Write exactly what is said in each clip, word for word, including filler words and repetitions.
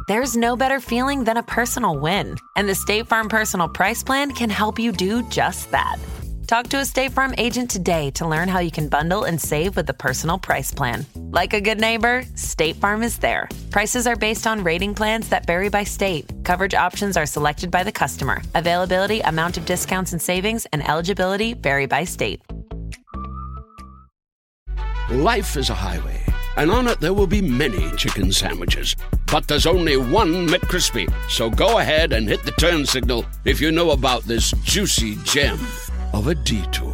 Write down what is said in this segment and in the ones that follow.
There's no better feeling than a personal win. And the State Farm Personal Price Plan can help you do just that. Talk to a State Farm agent today to learn how you can bundle and save with the Personal Price Plan. Like a good neighbor, State Farm is there. Prices are based on rating plans that vary by state. Coverage options are selected by the customer. Availability, amount of discounts and savings, and eligibility vary by state. Life is a highway, and on it there will be many chicken sandwiches. But there's only one McCrispy. So go ahead and hit the turn signal if you know about this juicy gem of a detour.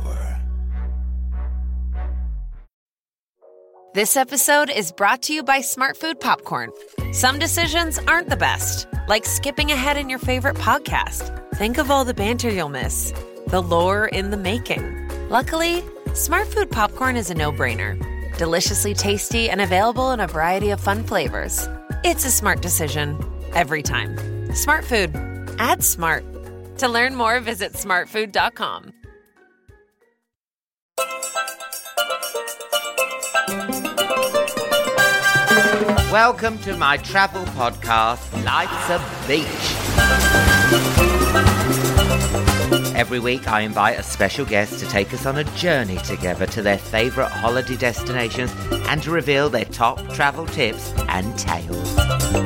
This episode is brought to you by Smart Food Popcorn. Some decisions aren't the best, like skipping ahead in your favorite podcast. Think of all the banter you'll miss, the lore in the making. Luckily, Smart Food Popcorn is a no-brainer. Deliciously tasty and available in a variety of fun flavors. It's a smart decision every time. Smart Food. Add smart. To learn more, visit smart food dot com. Welcome to my travel podcast, Life's a Beach. Every week I invite a special guest to take us on a journey together to their favourite holiday destinations and to reveal their top travel tips and tales.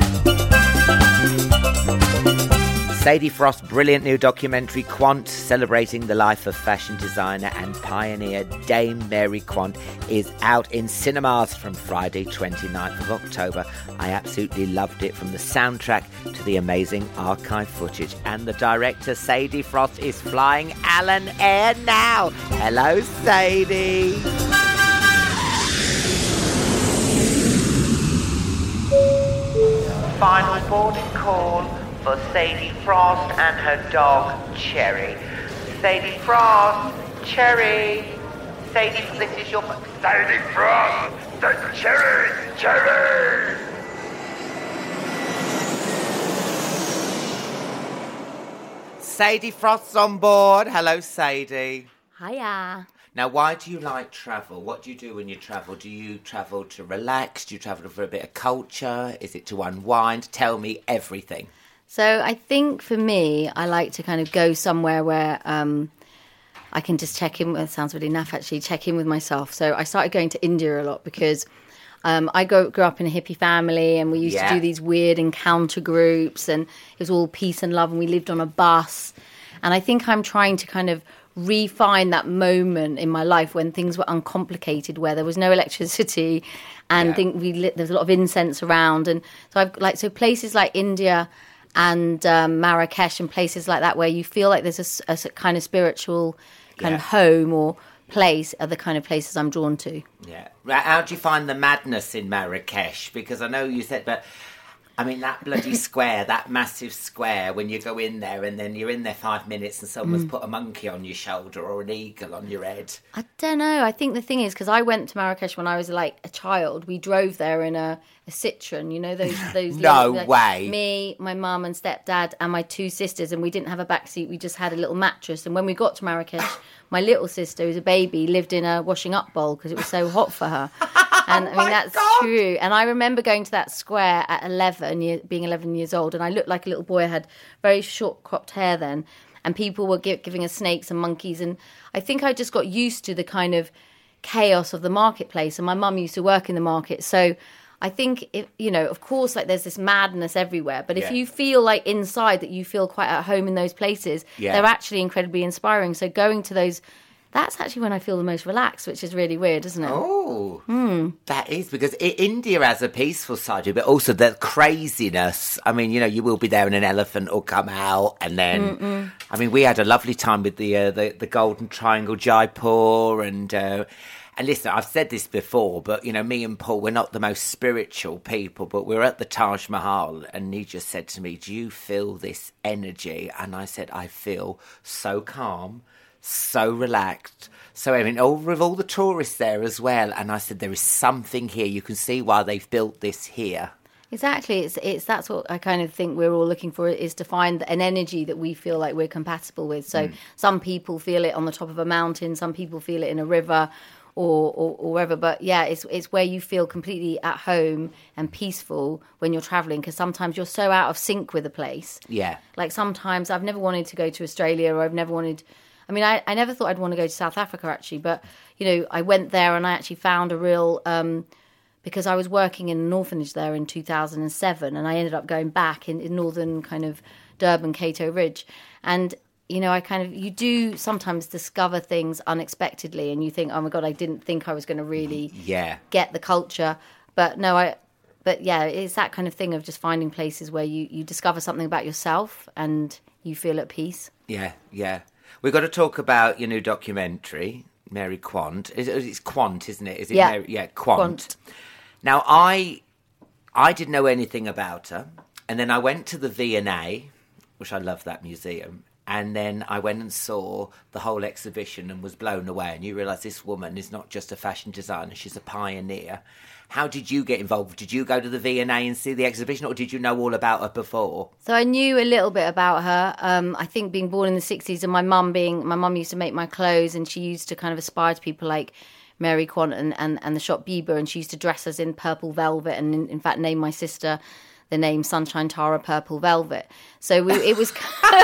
Sadie Frost's brilliant new documentary Quant, celebrating the life of fashion designer and pioneer Dame Mary Quant, is out in cinemas from Friday twenty-ninth of October. I absolutely loved it, from the soundtrack to the amazing archive footage. And the director Sadie Frost is flying Alan Air now. Hello, Sadie. Final boarding call for Sadie Frost and her dog, Cherry. Sadie Frost, Cherry. Sadie, this is your... Sadie Frost, Cherry, Cherry. Sadie Frost's on board. Hello, Sadie. Hiya. Now, why do you like travel? What do you do when you travel? Do you travel to relax? Do you travel for a bit of culture? Is it to unwind? Tell me everything. So I think for me, I like to kind of go somewhere where um, I can just check in with, it sounds really naff actually, check in with myself. So I started going to India a lot because um, I go, grew up in a hippie family, and we used yeah. to do these weird encounter groups, and it was all peace and love, and we lived on a bus. And I think I'm trying to kind of refine that moment in my life when things were uncomplicated, where there was no electricity and yeah. think we lit, there's a lot of incense around. And so I've like, so places like India and um, Marrakesh and places like that where you feel like there's a, a kind of spiritual kind yeah. of home or place are the kind of places I'm drawn to. Yeah. How do you find the madness in Marrakesh? Because I know you said, but I mean, that bloody square, that massive square, when you go in there and then you're in there five minutes and someone's mm. put a monkey on your shoulder or an eagle on your head. I don't know. I think the thing is, because I went to Marrakesh when I was like a child. We drove there in a, a Citroen, you know, those... those no little, way. Like, me, my mum and stepdad and my two sisters, and we didn't have a back seat. We just had a little mattress. And when we got to Marrakesh, my little sister, who's a baby, lived in a washing up bowl because it was so hot for her. And I mean, oh that's God. true. And I remember going to that square at eleven, year, being eleven years old, and I looked like a little boy. I had very short cropped hair then, and people were give, giving us snakes and monkeys. And I think I just got used to the kind of chaos of the marketplace. And my mum used to work in the market. So I think, if, you know, of course, like there's this madness everywhere. But if yeah. you feel like inside that you feel quite at home in those places, yeah. they're actually incredibly inspiring. So going to those... That's actually when I feel the most relaxed, which is really weird, isn't it? Oh, mm. that is, because I- India has a peaceful side to it, but also the craziness. I mean, you know, you will be there and an elephant will come out, and then, Mm-mm. I mean, we had a lovely time with the uh, the, the Golden Triangle, Jaipur, and uh, and listen, I've said this before, but you know, me and Paul, we're not the most spiritual people, but we were at the Taj Mahal, and he just said to me, "Do you feel this energy?" And I said, "I feel so calm, so relaxed." So I mean, all with all the tourists there as well, and I said, there is something here. You can see why they've built this here. Exactly. It's it's that's what I kind of think we're all looking for, is to find an energy that we feel like we're compatible with. So mm. some people feel it on the top of a mountain, some people feel it in a river, or, or, or wherever. But yeah, it's it's where you feel completely at home and peaceful when you're traveling, because sometimes you're so out of sync with a place. Yeah. Like sometimes I've never wanted to go to Australia, or I've never wanted, I mean, I, I never thought I'd want to go to South Africa actually, but you know, I went there and I actually found a real, um, because I was working in an orphanage there in two thousand seven, and I ended up going back in, in northern kind of Durban, Cato Ridge. And you know, I kind of, you do sometimes discover things unexpectedly and you think, oh my God, I didn't think I was going to really yeah. get the culture. But no, I, but yeah, it's that kind of thing of just finding places where you, you discover something about yourself and you feel at peace. Yeah, yeah. We've got to talk about your new documentary, Mary Quant. It's, it's Quant, isn't it? Is it yeah. Mary? Yeah, Quant. Quant. Now, I, I didn't know anything about her. And then I went to the V and A, which I love that museum. And then I went and saw the whole exhibition and was blown away. And you realise this woman is not just a fashion designer, she's a pioneer. How did you get involved? Did you go to the V and A and see the exhibition, or did you know all about her before? So I knew a little bit about her. Um, I think being born in the sixties and my mum being, my mum used to make my clothes and she used to kind of aspire to people like Mary Quant and, and, and the shop Bieber. And she used to dress us in purple velvet and in, in fact name my sister the name Sunshine Tara Purple Velvet. So we, it was...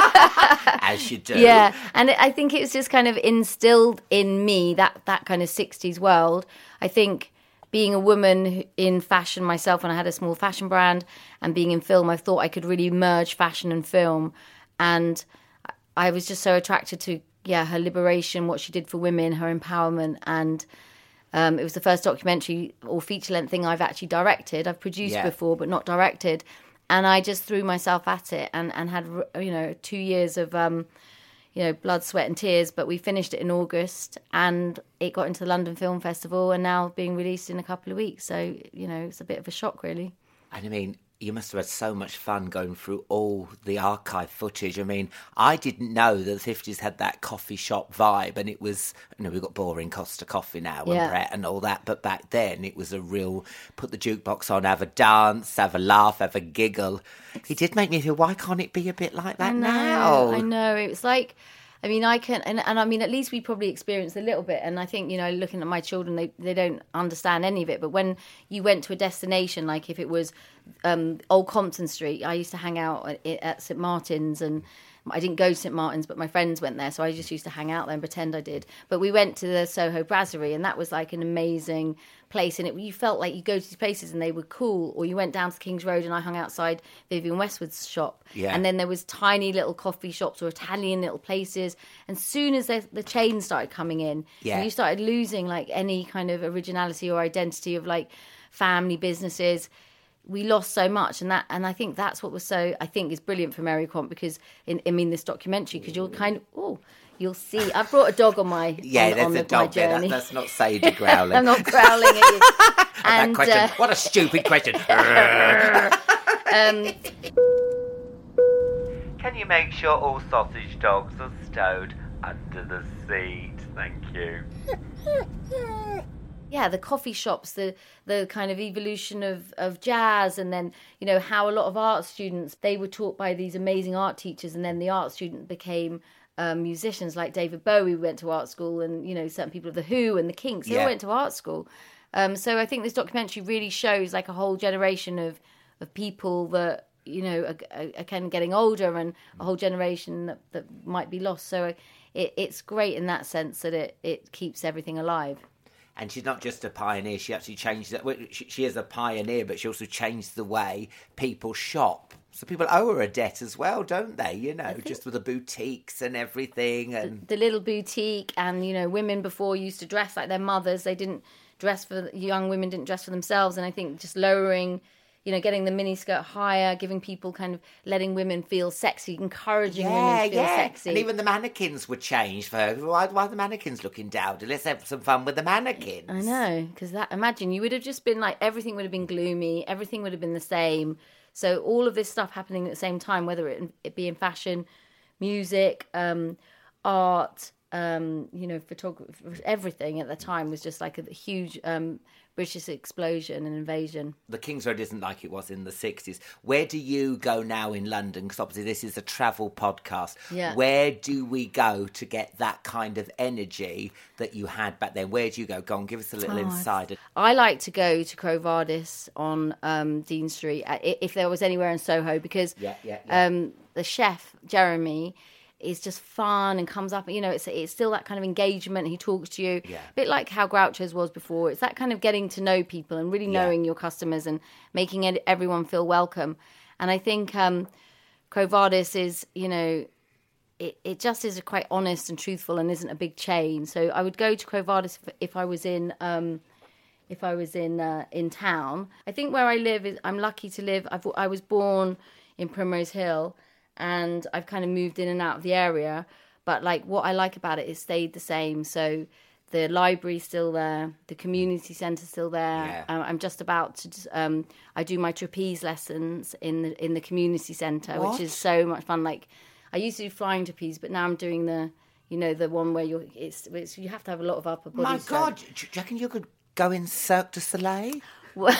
As you do. Yeah, and I think it was just kind of instilled in me, that, that kind of sixties world. I think being a woman in fashion myself, when I had a small fashion brand, and being in film, I thought I could really merge fashion and film. And I was just so attracted to, yeah, her liberation, what she did for women, her empowerment, and... Um, it was the first documentary or feature-length thing I've actually directed. I've produced yeah. before, but not directed. And I just threw myself at it and, and had, you know, two years of, um, you know, blood, sweat and tears. But we finished it in August and it got into the London Film Festival and now being released in a couple of weeks. So, you know, it's a bit of a shock, really. And I mean, you must have had so much fun going through all the archive footage. I mean, I didn't know that the fifties had that coffee shop vibe, and it was, you know, we've got boring Costa coffee now yeah. and Pret and all that, but back then it was a real, put the jukebox on, have a dance, have a laugh, have a giggle. It did make me feel, why can't it be a bit like that I know, now? I know. It was like... I mean, I can, and, and I mean, at least we probably experienced a little bit. And I think, you know, looking at my children, they, they don't understand any of it. But when you went to a destination, like if it was um, Old Compton Street, I used to hang out at, at Saint Martin's, and I didn't go to Saint Martin's, but my friends went there. So I just used to hang out there and pretend I did. But we went to the Soho Brasserie, and that was like an amazing place. And it, you felt like you go to these places and they were cool. Or you went down to King's Road and I hung outside Vivienne Westwood's shop. Yeah. And then there was tiny little coffee shops or Italian little places. And soon as the, the chains started coming in, yeah. you started losing like any kind of originality or identity of like family businesses. We lost so much, and that, and I think that's what was so, I think is brilliant for Mary Quant, because in, I mean, this documentary, because you'll kind of, oh, you'll see. I've brought a dog on my yeah, on, there's on a the, dog my there. journey. That, that's not Sadie growling. I'm not growling at you. that and question, uh, what a stupid question. um, Can you make sure all sausage dogs are stowed under the seat? Thank you. Yeah, the coffee shops, the the kind of evolution of, of jazz, and then, you know, how a lot of art students, they were taught by these amazing art teachers, and then the art student became um, musicians like David Bowie went to art school, and, you know, certain people of The Who and the Kinks, they yeah. all went to art school. Um, so I think this documentary really shows like a whole generation of, of people that, you know, are, are, are kind of getting older, and a whole generation that, that might be lost. So it, it's great in that sense that it, it keeps everything alive. And she's not just a pioneer, she actually changed that. Well, she, she is a pioneer, but she also changed the way people shop. So people owe her a debt as well, don't they? You know, just with the boutiques and everything. And the, the little boutique, and, you know, women before used to dress like their mothers. They didn't dress for, young women didn't dress for themselves. And I think just lowering, you know, getting the miniskirt higher, giving people kind of, letting women feel sexy, encouraging yeah, women to feel yeah. sexy. And even the mannequins were changed for her. Why, why are the mannequins looking dowdy? Let's have some fun with the mannequins. I know, because that, imagine, you would have just been like, everything would have been gloomy, everything would have been the same. So all of this stuff happening at the same time, whether it, it be in fashion, music, um, art, um, you know, photography, everything at the time was just like a huge um, British explosion and invasion. The King's Road isn't like it was in the sixties. Where do you go now in London? Because obviously this is a travel podcast. Yeah. Where do we go to get that kind of energy that you had back then? Where do you go? Go on, give us a little Oh, insider. I like to go to Cro Vardis on um, Dean Street, uh, i- if there was anywhere in Soho, because Yeah, yeah, yeah. Um, the chef, Jeremy, is just fun and comes up, you know, it's it's still that kind of engagement. He talks to you, Yeah. a bit like how Groucho's was before. It's that kind of getting to know people and really Yeah. knowing your customers and making it, everyone feel welcome. And I think um, Cro Vardis is, you know, it, it just is quite honest and truthful and isn't a big chain. So I would go to Cro Vardis if, if I was in... Um, if I was in uh, in town. I think where I live is I'm lucky to live. I've, I was born in Primrose Hill, and I've kind of moved in and out of the area. But like what I like about it is stayed the same. So the library's still there, the community centre's still there. Yeah. Um, I'm just about to. Um, I do my trapeze lessons in the in the community centre, What? which is so much fun. Like I used to do flying trapeze, but now I'm doing the you know the one where you're it's, it's you have to have a lot of upper body My strength. God, do you reckon you could go in Cirque du Soleil? Well,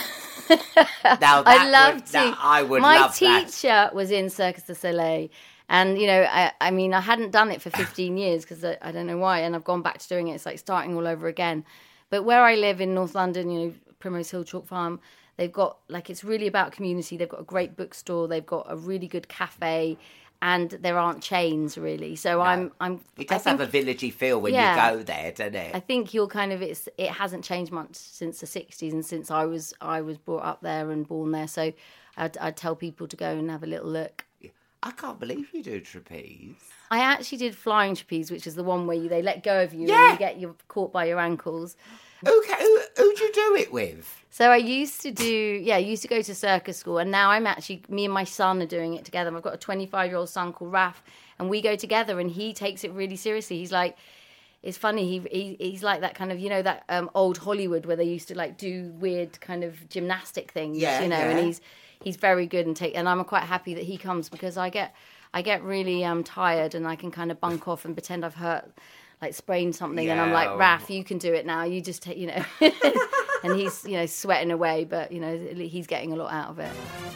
Now, that I'd love would, to. that- I would My love that. teacher was in Circus du Soleil. And, you know, I, I mean, I hadn't done it for fifteen years because I, I don't know why. And I've gone back to doing it. It's like starting all over again. But where I live in North London, you know, Primrose Hill Chalk Farm, they've got, like, it's really about community. They've got a great bookstore. They've got a really good cafe. And there aren't chains, really. So I'm... I'm. It I does think, have a villagey feel when Yeah. you go there, doesn't it? I think you'll kind of it's it hasn't changed much since the sixties and since I was I was brought up there and born there. So I'd, I'd tell people to go and have a little look. I can't believe you do trapeze. I actually did flying trapeze, which is the one where you they let go of you Yeah. and you get you caught by your ankles. Who, ca- who, who'd you do it with? So I used to do, yeah, I used to go to circus school, and now I'm actually, me and my son are doing it together. I've got a twenty-five-year-old son called Raf, and we go together, and he takes it really seriously. He's like, it's funny, he, he he's like that kind of, you know, that um, old Hollywood where they used to like do weird kind of gymnastic things, Yeah, you know, yeah. and he's he's very good and take, and I'm quite happy that he comes because I get I get really um tired and I can kind of bunk off and pretend I've hurt. Like sprained something, and I'm Yeah. like, Raf, you can do it now. You just take, you know, and he's, you know, sweating away, but you know, he's getting a lot out of it.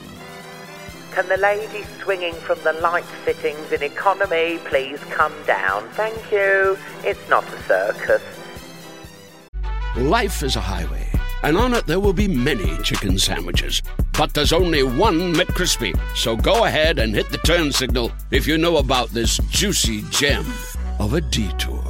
Can the lady swinging from the light fittings in economy please come down? Thank you. It's not a circus. Life is a highway, and on it there will be many chicken sandwiches. But there's only one McCrispy. So go ahead and hit the turn signal if you know about this juicy gem of a detour.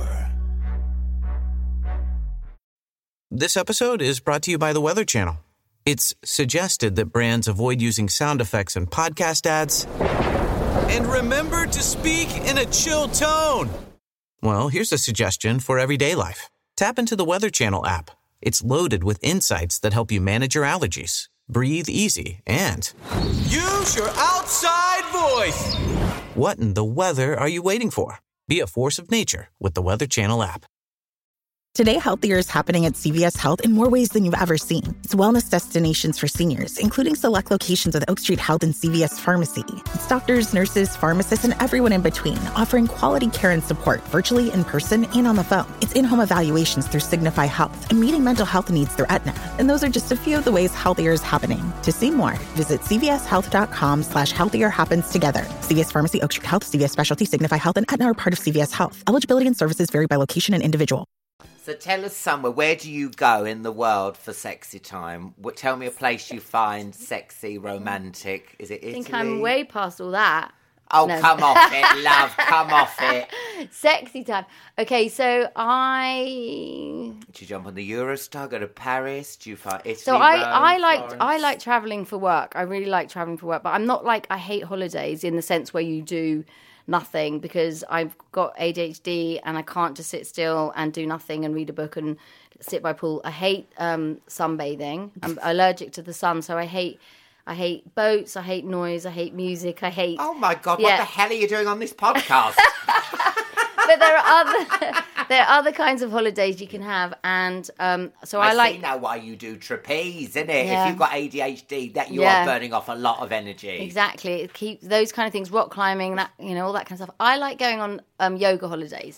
This episode is brought to you by the Weather Channel. It's suggested that brands avoid using sound effects in podcast ads. And remember to speak in a chill tone. Well, here's a suggestion for everyday life. Tap into the Weather Channel app. It's loaded with insights that help you manage your allergies, breathe easy, and use your outside voice. What in the weather are you waiting for? Be a force of nature with the Weather Channel app. Today, Healthier is happening at C V S Health in more ways than you've ever seen. It's wellness destinations for seniors, including select locations with Oak Street Health and C V S Pharmacy. It's doctors, nurses, pharmacists, and everyone in between, offering quality care and support virtually, in person, and on the phone. It's in-home evaluations through Signify Health and meeting mental health needs through Aetna. And those are just a few of the ways Healthier is happening. To see more, visit cvshealth.com slash healthier happens together. C V S Pharmacy, Oak Street Health, C V S Specialty, Signify Health, and Aetna are part of C V S Health. Eligibility and services vary by location and individual. So tell us somewhere, where do you go in the world for sexy time? What, tell me a place you find sexy, romantic. Is it Italy? I think I'm way past all that. Oh, No. come off it, love, come off it. Sexy time. Okay, so I Do you jump on the Eurostar, go to Paris? Do you find Italy, So I, Rome, I like Florence? I like traveling for work. I really like traveling for work, but I'm not like I hate holidays in the sense where you do nothing, because I've got A D H D and I can't just sit still and do nothing and read a book and sit by a pool. I hate um, sunbathing. I'm allergic to the sun, so I hate I hate boats. I hate noise. I hate music. I hate. Oh my God, what Yeah. the hell are you doing on this podcast? But there are other there are other kinds of holidays you can have, and um, so I, I like. see now why you do trapeze, isn't it? Yeah. If you've got A D H D, that you Yeah. are burning off a lot of energy. Exactly. It keep those kind of things, rock climbing, that, you know, all that kind of stuff. I like going on um, yoga holidays.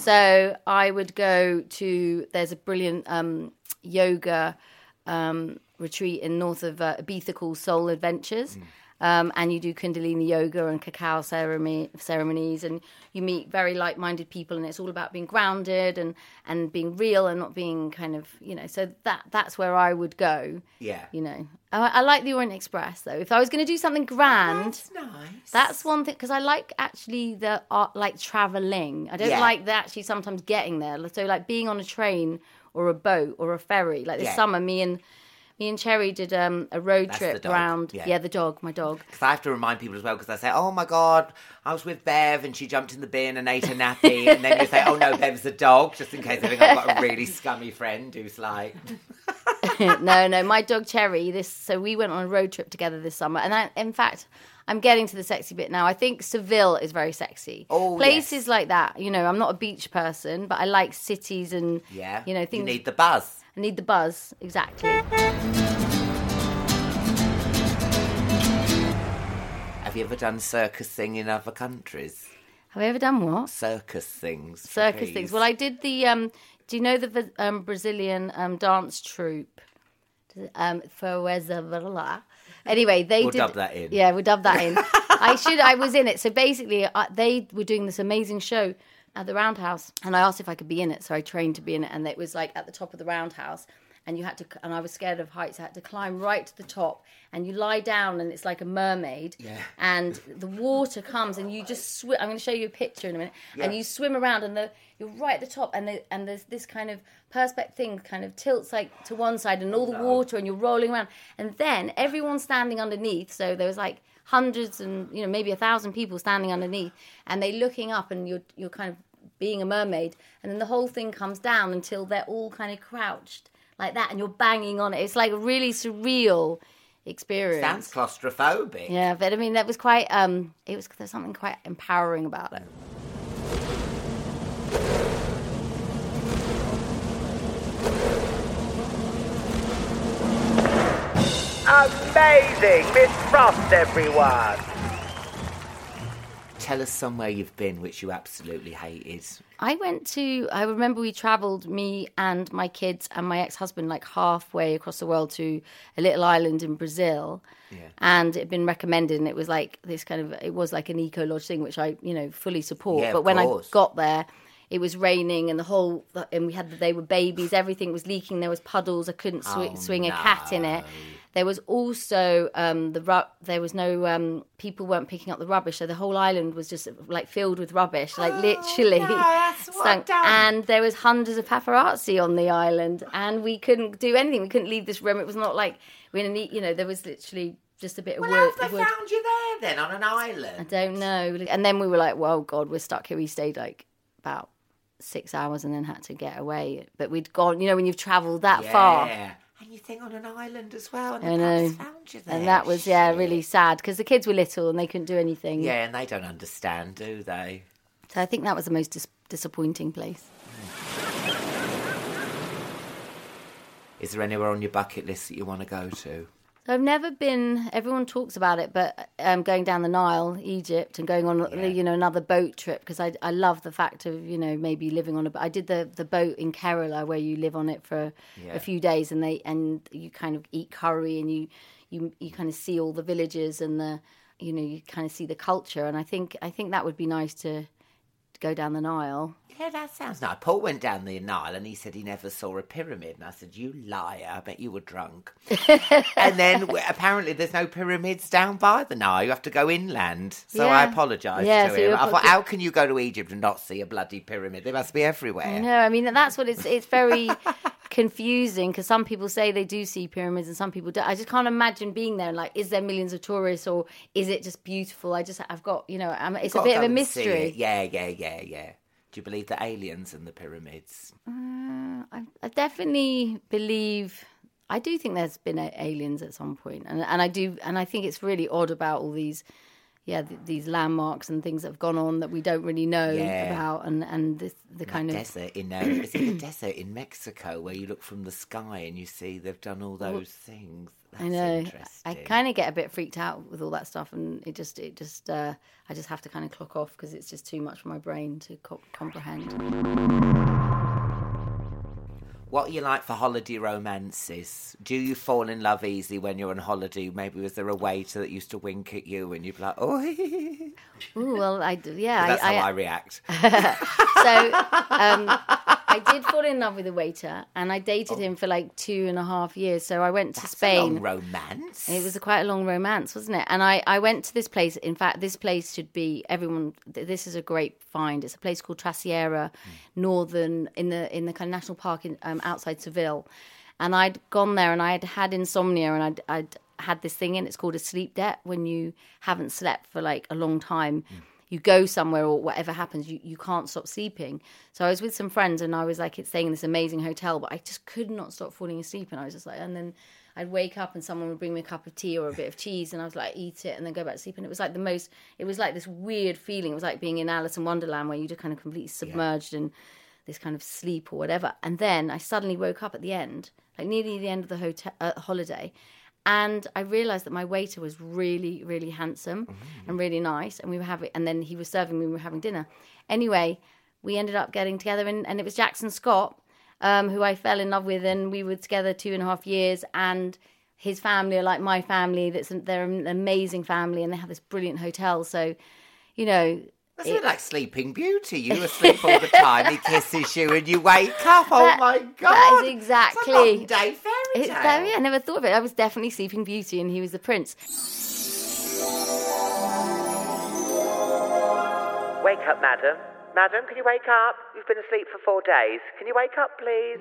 So I would go to, there's a brilliant um, yoga um, retreat in north of uh, Ibiza called Soul Adventures. Mm. Um, and you do Kundalini yoga and cacao ceremony, ceremonies, and you meet very like-minded people, and it's all about being grounded and, and being real and not being kind of, you know, so that that's where I would go. Yeah. You know, I, I like the Orient Express, though. If I was going to do something grand, that's nice. That's one thing, because I like actually the art, like travelling. I don't yeah. like the actually sometimes getting there. So like being on a train or a boat or a ferry. Like this yeah. summer, me and... Me and Cherry did um, a road That's trip the dog. around. Yeah. yeah, the dog, my dog. Because I have to remind people as well, because I say, oh my God, I was with Bev and she jumped in the bin and ate a nappy. And then you say, oh no, Bev's the dog, just in case I think I've got a really scummy friend who's like... no, no, my dog Cherry, this. So we went on a road trip together this summer. And I, in fact, I'm getting to the sexy bit now. I think Seville is very sexy. Oh, Places yes. like that. You know, I'm not a beach person, but I like cities and, yeah. you know, things... You need the buzz. I need the buzz, exactly. Have you ever done circus thing in other countries? Have I ever done what? Circus things. Circus please. things. Well, I did the, um, do you know the um, Brazilian um, dance troupe? Um, Fuerza. Anyway, they we'll did... We'll dub that in. Yeah, we'll dub that in. I should, I was in it. So basically, I, they were doing this amazing show at the Roundhouse. And I asked if I could be in it. So I trained to be in it. And it was like at the top of the Roundhouse. And you had to, and I was scared of heights. I had to climb right to the top, and you lie down, and it's like a mermaid. Yeah. And the water comes, and you just swim. I'm going to show you a picture in a minute. Yeah. And you swim around, and the, you're right at the top, and the, and there's this kind of perspex thing, kind of tilts like to one side, and all the no. water, and you're rolling around, and then everyone's standing underneath. So there was like hundreds, and you know maybe a thousand people standing underneath, and they looking up, and you're you're kind of being a mermaid, and then the whole thing comes down until they're all kind of crouched. Like that, and you're banging on it. It's like a really surreal experience. Sounds claustrophobic. Yeah, but I mean, that was quite, um, it was, there's something quite empowering about it. Amazing! Miss Frost, everyone! Tell us somewhere you've been which you absolutely hated. I went to, I remember we travelled, me and my kids and my ex-husband, like halfway across the world to a little island in Brazil. Yeah. And it had been recommended, and it was like this kind of, it was like an eco-lodge thing, which I, you know, fully support. Yeah, but when course. I got there, it was raining, and the whole, and we had, they were babies, everything was leaking, there was puddles, I couldn't sw- oh, swing no. a cat in it. There was also um, the ru- there was no um, people weren't picking up the rubbish, so the whole island was just like filled with rubbish, like oh, literally. No, that's what and there was hundreds of paparazzi on the island, and we couldn't do anything. We couldn't leave this room. It was not like we're in a, you know, there was literally just a bit well, of wood. Well, how have they wood. found you there then on an island? I don't know. And then we were like, well, God, we're stuck here. We stayed like about six hours and then had to get away. But we'd gone, you know, when you've travelled that yeah. far. And you think on an island as well, and I the know. cops found you there. And that was, yeah, really sad, because the kids were little and they couldn't do anything. Yeah, and they don't understand, do they? So I think that was the most dis- disappointing place. Is there anywhere on your bucket list that you want to go to? I've never been, everyone talks about it, but um, going down the Nile, Egypt, and going on, yeah. you know, another boat trip, because I, I love the fact of, you know, maybe living on a boat. I did the, the boat in Kerala where you live on it for yeah. a few days, and they and you kind of eat curry, and you, you you kind of see all the villages, and the, you know, you kind of see the culture, and I think I think that would be nice to, to go down the Nile. Yeah, that sounds nice. Paul went down the Nile and he said he never saw a pyramid. And I said, you liar, I bet you were drunk. And then apparently there's no pyramids down by the Nile. You have to go inland. So yeah. I apologised yeah, to so him. I thought, how can you go to Egypt and not see a bloody pyramid? They must be everywhere. No, I mean, that's what it's, it's very confusing, because some people say they do see pyramids and some people don't. I just can't imagine being there and like, is there millions of tourists, or is it just beautiful? I just, I've got, you know, I'm, it's a bit of a mystery. Yeah, yeah, yeah, yeah. Do you believe the aliens and the pyramids? Uh, I, I definitely believe. I do think there's been a, aliens at some point, and and I do, and I think it's really odd about all these yeah, th- these landmarks and things that have gone on that we don't really know Yeah. about, and and this, the That kind of desert in uh, is it the desert in Mexico where you look from the sky and you see they've done all those things. That's I know. interesting. I kind of get a bit freaked out with all that stuff, and it just, it just, uh, I just have to kind of clock off because it's just too much for my brain to co- comprehend. What are you like for holiday romances? Do you fall in love easy when you're on holiday? Maybe was there a waiter that used to wink at you and you'd be like, oh, Ooh, well, I do, yeah. that's I, how I, I react. So um, I did fall in love with a waiter, and I dated Oh. him for like two and a half years. So I went to That's Spain. a long romance. It was a quite a long romance, wasn't it? And I, I went to this place. In fact, this place should be everyone. th- This is a great find. It's a place called Trasiera, northern in the in the kind of national park in, um, outside Seville. And I'd gone there, and I had had insomnia, and I'd, I'd had this thing in. It's called a sleep debt. When you haven't slept for like a long time, you go somewhere or whatever happens, you, you can't stop sleeping. So I was with some friends, and I was like staying in this amazing hotel, but I just could not stop falling asleep. And I was just like, and then I'd wake up and someone would bring me a cup of tea or a bit of cheese, and I was like, eat it and then go back to sleep. And it was like the most, it was like this weird feeling. It was like being in Alice in Wonderland where you just kind of completely submerged in this kind of sleep or whatever. And then I suddenly woke up at the end, like nearly the end of the hotel uh, holiday. And I realised that my waiter was really, really handsome mm-hmm. and really nice. And we were having, and then he was serving me, we were having dinner. Anyway, we ended up getting together, and, and it was Jackson Scott, um, who I fell in love with, and we were together two and a half years. And his family are like my family. That's they're an amazing family, and they have this brilliant hotel. So, you know. That's a bit like Sleeping Beauty. You asleep all the time, he kisses you, and you wake up. Oh That- my God. that is exactly- It's a long day fairy It's tale. very, I never thought of it. I was definitely Sleeping Beauty, and he was the prince. Wake up, madam. Madam, can you wake up? You've been asleep for four days. Can you wake up, please?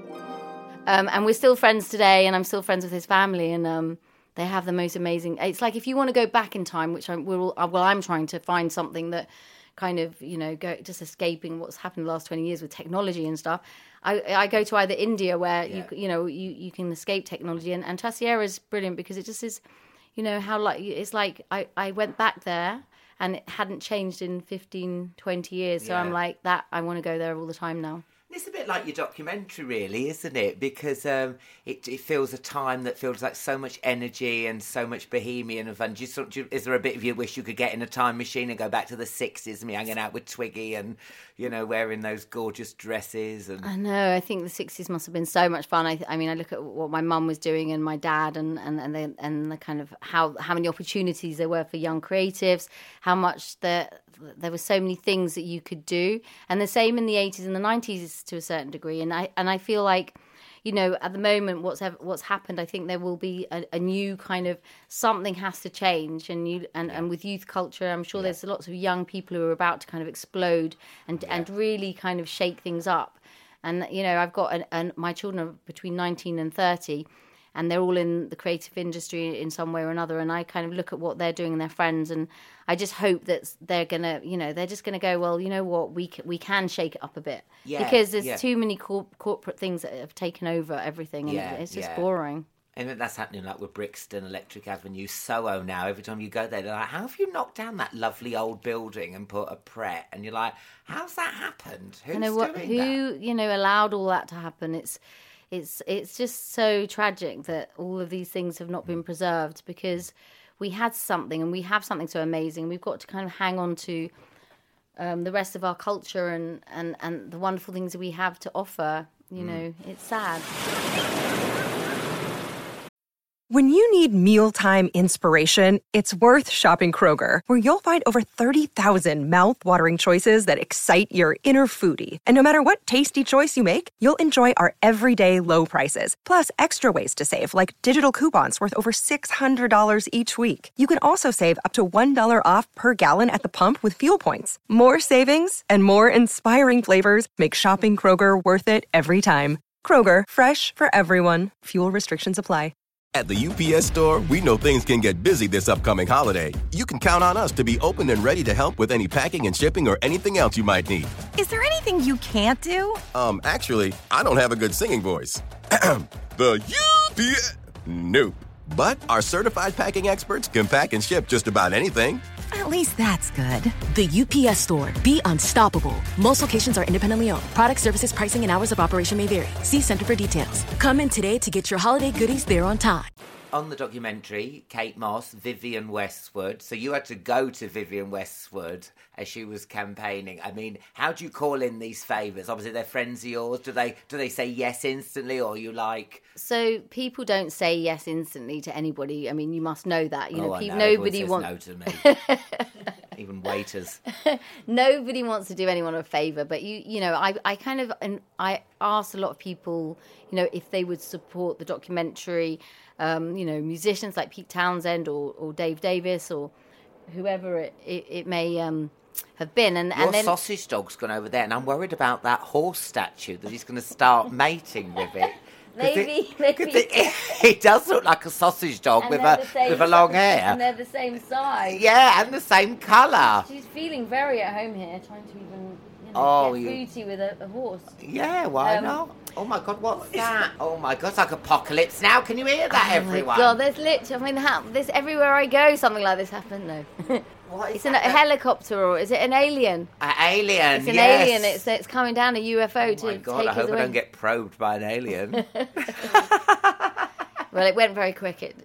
Um, and we're still friends today, and I'm still friends with his family, and um, they have the most amazing. It's like if you want to go back in time, which I'm, we're all, well, I'm trying to find something that kind of, you know, go just escaping what's happened the last twenty years with technology and stuff. I, I go to either India where Yeah. you you know you, you can escape technology, and, and Trasiera is brilliant because it just is, you know, how like it's like I, I went back there and it hadn't changed in fifteen, twenty years. So Yeah. I'm like that. I want to go there all the time now. It's a bit like your documentary, really, isn't it? Because um, it, it feels a time that feels like so much energy and so much bohemian and fun. Do you, sort- do you, is there a bit of you wish you could get in a time machine and go back to the sixties, me hanging out with Twiggy and, you know, wearing those gorgeous dresses? And I know. I think the sixties must have been so much fun. I, I mean, I look at what my mum was doing and my dad, and and and the, and the kind of how how many opportunities there were for young creatives. How much there there were so many things that you could do, and the same in the eighties and the nineties to a certain degree. And I and I feel like, you know, at the moment, what's ev- what's happened, I think there will be a, a new kind of something has to change, and you and, and with youth culture, I'm sure there's lots of young people who are about to kind of explode and and really kind of shake things up. And you know, I've got an, an my children are between nineteen and thirty, and they're all in the creative industry in some way or another. And I kind of look at what they're doing and their friends, and I just hope that they're gonna, you know, they're just gonna go, well, you know what, we can, we can shake it up a bit, Yeah, because there's yeah. too many cor- corporate things that have taken over everything, and Yeah, it's just yeah. boring. And that's happening like with Brixton, Electric Avenue, Soho now. Every time you go there, they're like, how have you knocked down that lovely old building and put a Pret? And you're like, how's that happened? Who's I know what doing who that? you know allowed all that to happen. It's it's it's just so tragic that all of these things have not been preserved, because we had something, and we have something so amazing. We've got to kind of hang on to um, the rest of our culture and, and, and the wonderful things that we have to offer. You know, it's sad. When you need mealtime inspiration, it's worth shopping Kroger, where you'll find over thirty thousand mouth-watering choices that excite your inner foodie. And no matter what tasty choice you make, you'll enjoy our everyday low prices, plus extra ways to save, like digital coupons worth over six hundred dollars each week. You can also save up to one dollar off per gallon at the pump with fuel points. More savings and more inspiring flavors make shopping Kroger worth it every time. Kroger, fresh for everyone. Fuel restrictions apply. At the U P S Store, we know things can get busy this upcoming holiday. You can count on us to be open and ready to help with any packing and shipping or anything else you might need. Is there anything you can't do? Um, actually, I don't have a good singing voice. The U P S... Nope. But our certified packing experts can pack and ship just about anything. At least that's good. The U P S Store. Be unstoppable. Most locations are independently owned. Product, services, pricing, and hours of operation may vary. See Center for details. Come in today to get your holiday goodies there on time. On the documentary, Kate Moss, Vivienne Westwood. So you had to go to Vivienne Westwood as she was campaigning. I mean, how do you call in these favours? Obviously, they're friends of yours. Do they do they say yes instantly, or you like? So people don't say yes instantly to anybody. I mean, you must know that. You know, oh, pe- I know. nobody wants no to me. Even waiters. Nobody wants to do anyone a favour, but you, you know, I, I kind of, and I asked a lot of people, you know, if they would support the documentary. Um, you know, musicians like Pete Townsend or, or Dave Davis or whoever it, it, it may um, have been. And, Your and then sausage dog's gone over there, and I'm worried about that horse statue that he's going to start mating with it. Maybe, it, maybe. It, it does look like a sausage dog and with a same, with a long hair. And they're the same size. Yeah, and the same colour. She's feeling very at home here, trying to even you know, oh, get you... booty with a, a horse. Yeah, why um, not? Oh my God, what's that? Oh my God, it's like apocalypse now. Can you hear that, oh everyone? Oh my God, there's literally, I mean, ha- there's everywhere I go, something like this happened. No. What is it's an, that? a helicopter, or is it an alien? An alien, It's an yes. alien. It's it's coming down a U F O oh to my God, take I us hope away. I don't get probed by an alien. Well, it went very quick. It,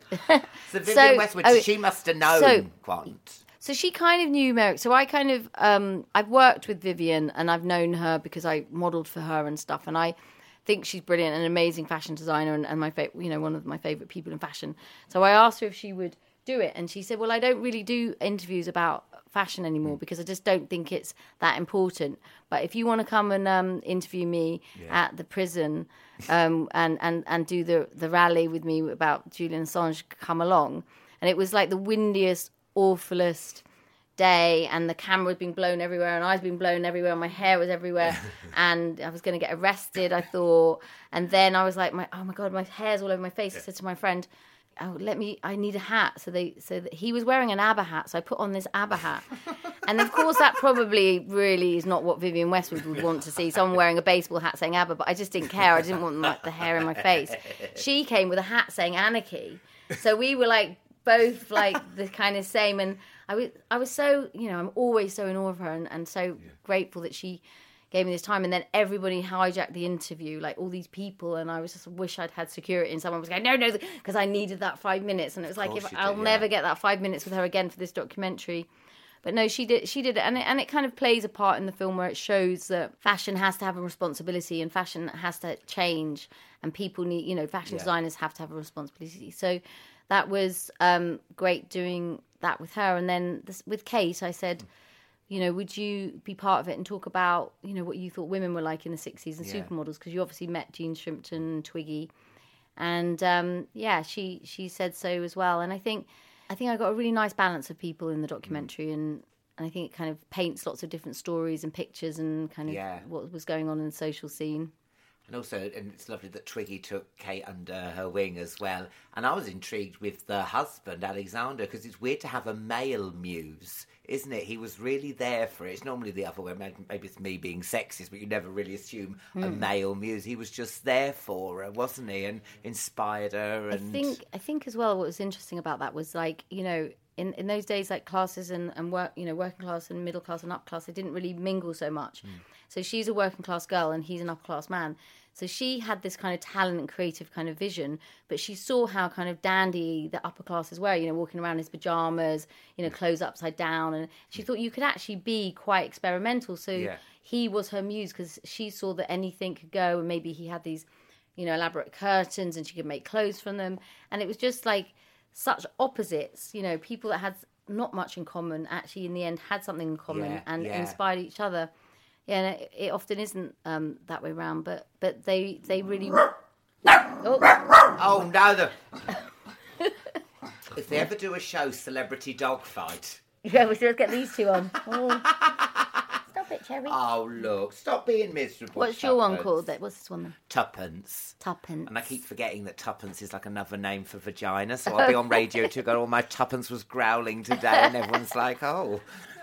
so Vivienne so, Westwood, oh, she must have known so, Quant. So she kind of knew Merrick. So I kind of, um, I've worked with Vivienne and I've known her because I modelled for her and stuff. And I think she's brilliant, an amazing fashion designer and, and my fa- you know, one of my favourite people in fashion. So I asked her if she would do it. And she said, well, I don't really do interviews about fashion anymore because I just don't think it's that important. But if you want to come and um, interview me yeah. at the prison um, and, and, and do the, the rally with me about Julian Assange, come along. And it was like the windiest, awfulest day, and the camera was being blown everywhere and I was being blown everywhere and my hair was everywhere and I was going to get arrested, I thought. And then I was like, my oh my God, my hair's all over my face. I said to my friend, oh, let me, I need a hat. So they, so that he was wearing an ABBA hat. So I put on this ABBA hat. And of course that probably really is not what Vivienne Westwood would want to see. Someone wearing a baseball hat saying ABBA, but I just didn't care. I didn't want like the hair in my face. She came with a hat saying Anarchy. So we were like, both like the kind of same. And I was, I was so, you know, I'm always so in awe of her and, and so yeah. grateful that she gave me this time. And then everybody hijacked the interview, like all these people, and I was just wish I'd had security. And someone was going, no, no, because I needed that five minutes. And it was like, if I'll did, yeah. never get that five minutes with her again for this documentary. But no, she did. She did it, and it, and it kind of plays a part in the film where it shows that fashion has to have a responsibility, and fashion has to change, and people need, you know, fashion yeah. designers have to have a responsibility. So that was um, great doing that with her. And then this, with Kate, I said, you know, would you be part of it and talk about, you know, what you thought women were like in the sixties and yeah. supermodels? Because you obviously met Jean Shrimpton and Twiggy. And, um, yeah, she she said so as well. And I think I think I got a really nice balance of people in the documentary. And, and I think it kind of paints lots of different stories and pictures and kind of yeah. what was going on in the social scene. And also, and it's lovely that Twiggy took Kate under her wing as well. And I was intrigued with the husband, Alexander, because it's weird to have a male muse, isn't it? He was really there for it. It's normally the other way. Maybe it's me being sexist, but you never really assume mm. a male muse. He was just there for her, wasn't he? And inspired her. And... I think, I think as well, what was interesting about that was like, you know, in, in those days, like classes and, and work, you know, working class and middle class and up class, they didn't really mingle so much. Mm. So she's a working class girl and he's an upper class man. So she had this kind of talent and creative kind of vision, but she saw how kind of dandy the upper classes were, you know, walking around in his pajamas, you know, clothes upside down. And she thought you could actually be quite experimental. So yeah. he was her muse because she saw that anything could go, and maybe he had these, you know, elaborate curtains and she could make clothes from them. And it was just like such opposites, you know, people that had not much in common actually in the end had something in common yeah, and yeah. inspired each other. Yeah, and it, it often isn't um, that way around, but but they they really. Oh, oh no! The... If they ever do a show, Celebrity Dog Fight. Yeah, we should get these two on. Oh. Stop it, Cherry. Oh look! Stop being miserable. What's your one called? What's this one then? Tuppence. Tuppence. And I keep forgetting that tuppence is like another name for vagina. So I'll be on radio too. Go, oh, my tuppence was growling today, and everyone's like, oh.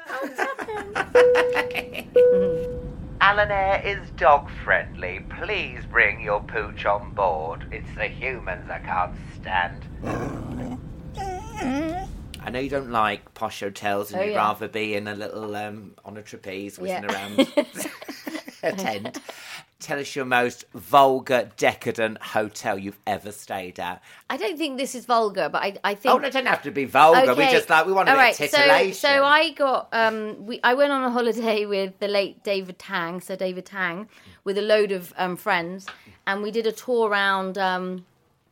Alan Air is dog friendly. Please bring your pooch on board. It's the humans I can't stand. I know you don't like posh hotels and Oh, you'd yeah. rather be in a little, um, on a trapeze, whizzing Yeah. around a tent. Tell us your most vulgar, decadent hotel you've ever stayed at. I don't think this is vulgar, but I, I think... Oh, no, it doesn't have to be vulgar. We just like, we want a All bit right, of titillation. So, so I got, um, we, I went on a holiday with the late David Tang, Sir David Tang, with a load of um, friends, and we did a tour around um,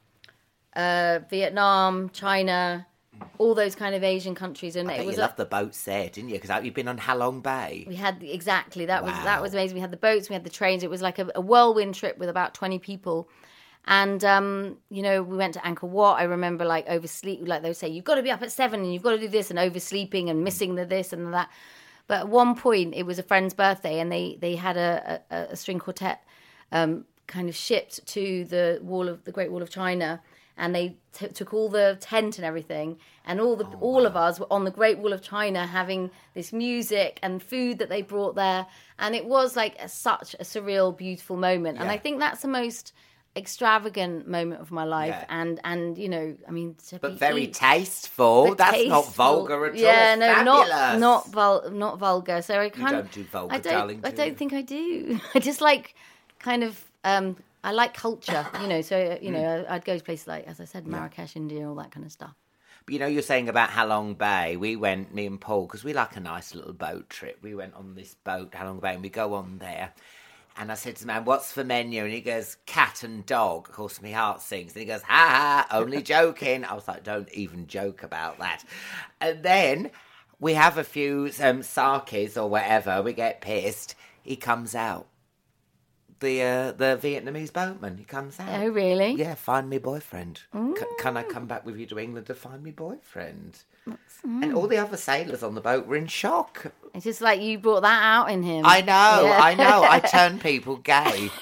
uh, Vietnam, China, all those kind of Asian countries, and I it bet was you a- loved the boats there, didn't you? Because you've been on Halong Bay. We had exactly that was Wow. that was amazing. We had the boats, we had the trains. It was like a, a whirlwind trip with about twenty people, and um, you know we went to Angkor Wat. I remember like oversleep, like they would say, you've got to be up at seven and you've got to do this, and oversleeping and missing the this and the that. But at one point, it was a friend's birthday, and they they had a, a, a string quartet um, kind of shipped to the wall of the Great Wall of China. And they t- took all the tent and everything, and all the Oh, all of us were on the Great Wall of China having this music and food that they brought there, and it was like a, such a surreal, beautiful moment. And Yeah. I think that's the most extravagant moment of my life. Yeah. And and you know, I mean, to But be very eat- tasteful. but That's not tasteful. vulgar at all. Yeah, It's no, fabulous. not not vul- not vulgar. So I kind don't do vulgar, I don't, darling, I do don't you? think I do. I just like kind of. Um, I like culture, you know. So you know, I'd go to places like, as I said, Marrakesh, India, all that kind of stuff. But you know, you're saying about Halong Bay. We went, me and Paul, because we like a nice little boat trip. We went on this boat, Halong Bay, and we go on there. And I said to the man, what's the menu? And he goes, cat and dog. Of course, my heart sings. And he goes, ha ha, only joking. I was like, don't even joke about that. And then we have a few um, sakes or whatever. We get pissed. He comes out. The uh, the Vietnamese boatman, he comes out. Oh, really? Yeah, find me boyfriend. C- can I come back with you to England to find me boyfriend? And all the other sailors on the boat were in shock. It's just like you brought that out in him. I know, Yeah. I know. I turn people gay.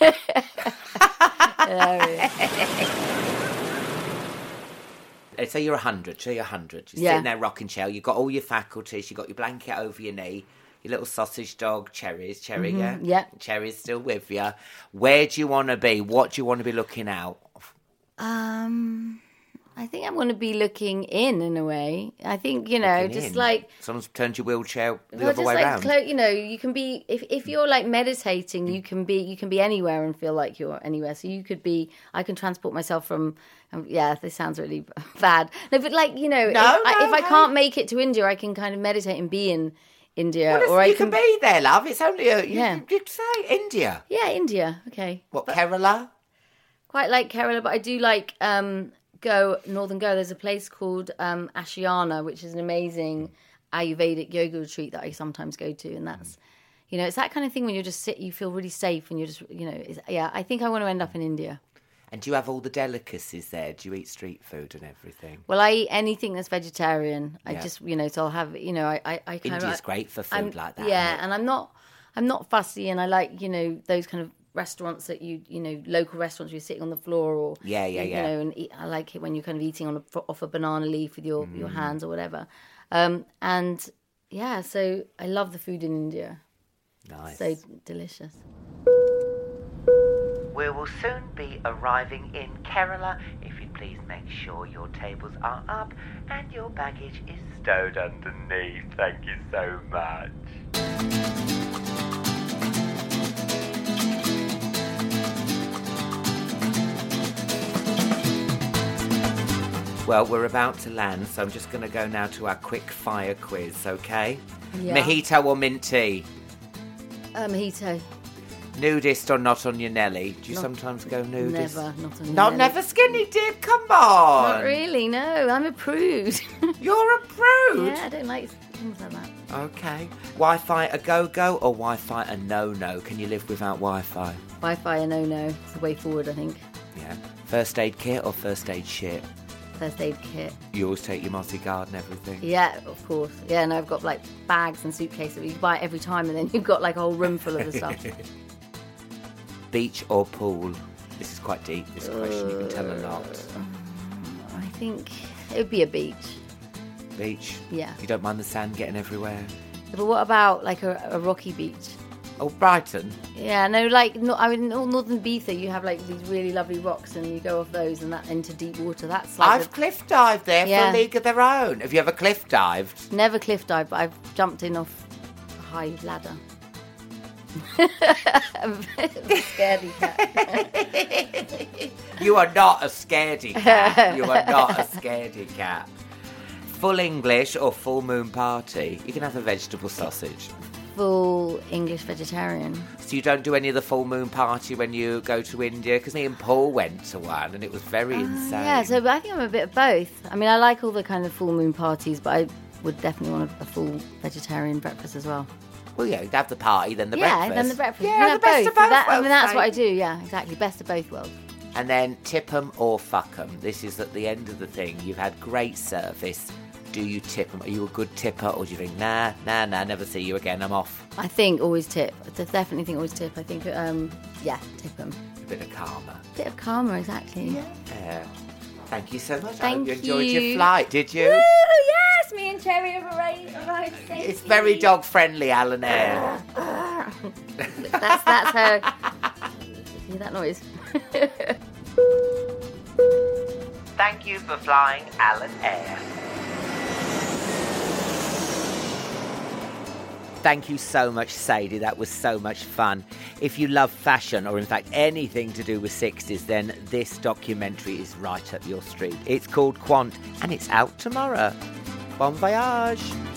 So you're a hundred. So you're a hundred. You're Yeah. sitting there rocking chair. You've got all your faculties. You've got your blanket over your knee. Your little sausage dog, Cherry's. Cherry, yeah? Mm-hmm. Yeah. Cherry's still with you. Where do you want to be? What do you want to be looking out? Um, I think I'm going to be looking in, in a way. I think, you know, Looking just in? like... Someone's turned your wheelchair the Well, other just way like round. clo- you know, you can be if if you're like meditating, you can be you can be anywhere and feel like you're anywhere. So you could be. I can transport myself from. Um, yeah, this sounds really bad. No, but like you know, No, if, I, no, if I hey. can't make it to India, I can kind of meditate and be in India, Well, listen, or I you can, can be there, love. It's only a. You, Yeah. You'd say India. Yeah, India. Okay, What, Kerala? quite like Kerala, but I do like um, go Northern Goa. There's a place called um, Ashiana, which is an amazing Ayurvedic yoga retreat that I sometimes go to, and that's, you know, it's that kind of thing when you just sit, you feel really safe, and you're just, you know, it's, yeah. I think I want to end up in India. And do you have all the delicacies there? Do you eat street food and everything? Well, I eat anything that's vegetarian. I Yeah. just, you know, so I'll have, you know, I, I, I kind of. India's great for food I'm- like that. Yeah, isn't it? and I'm not, I'm not fussy, and I like, you know, those kind of restaurants that you, you know, local restaurants where you're sitting on the floor, or Yeah, yeah, you, yeah. You know, and eat, I like it when you're kind of eating on a, off a banana leaf with your Mm. your hands or whatever. Um, and yeah, so I love the food in India. Nice. So delicious. We will soon be arriving in Kerala. If you'd please make sure your tables are up and your baggage is stowed underneath. Thank you so much. Well, we're about to land, so I'm just going to go now to our quick fire quiz, okay? Yeah. Mojito or mint tea? Uh, mojito. Nudist or not on your Nelly? Do you Not- sometimes go nudist? Never, not on Not Nelly. never skinny dip, come on! Not really. No, I'm a prude. You're a prude? Yeah, I don't like things like that. Okay. Wi-Fi a go-go or Wi-Fi a no-no? Can you live without Wi-Fi? Wi-Fi, a no-no. It's the way forward, I think. Yeah. First aid kit or first aid shit? First aid kit. You always take your Mossy Guard and everything? Yeah, of course. Yeah, and I've got like bags and suitcases. You buy it every time, and then you've got like a whole room full of the stuff. Beach or pool? This is quite deep, this question. You can tell a lot. I think it would be a beach. Beach? Yeah. You don't mind the sand getting everywhere? But what about like a, a rocky beach? Oh, Brighton. Yeah, no, like no, I mean, northern Ibiza, you have like these really lovely rocks, and you go off those and that into deep water. That's like I've a, cliff dived there Yeah. for a league of their own. Have you ever cliff dived? never cliff dive, but I've jumped in off a high ladder. I'm a scaredy cat. You are not a scaredy cat. You are not a scaredy cat. Full English or full moon party? You can have a vegetable sausage. Full English vegetarian. So you don't do any of the full moon party when you go to India? Because me and Paul went to one and it was very Uh, insane. Yeah, so I think I'm a bit of both. I mean, I like all the kind of full moon parties, but I would definitely want a, a full vegetarian breakfast as well. Well, yeah, you'd have the party, then the yeah, breakfast. then the breakfast. Yeah, You can the have best both. of both That- I worlds, mean, that's what I mate. do. Yeah, exactly. Best of both worlds. And then tip 'em or fuck 'em. This is at the end of the thing. You've had great service. Do you tip 'em? Are you a good tipper, or do you think, nah, nah, nah, never see you again, I'm off? I think always tip. I definitely think always tip. I think, um, yeah, tip them. A bit of karma. Bit of karma, exactly. Yeah. Thank you so much. I Thank hope you enjoyed you. your flight, did you? Woo, yes, me and Cherry have arrived. arrived safely. It's very dog friendly, Alan Air. That's that's her. Hear that noise? Thank you for flying Alan Air. Thank you so much, Sadie. That was so much fun. If you love fashion, or in fact anything to do with sixties, then this documentary is right up your street. It's called Quant, and it's out tomorrow. Bon voyage.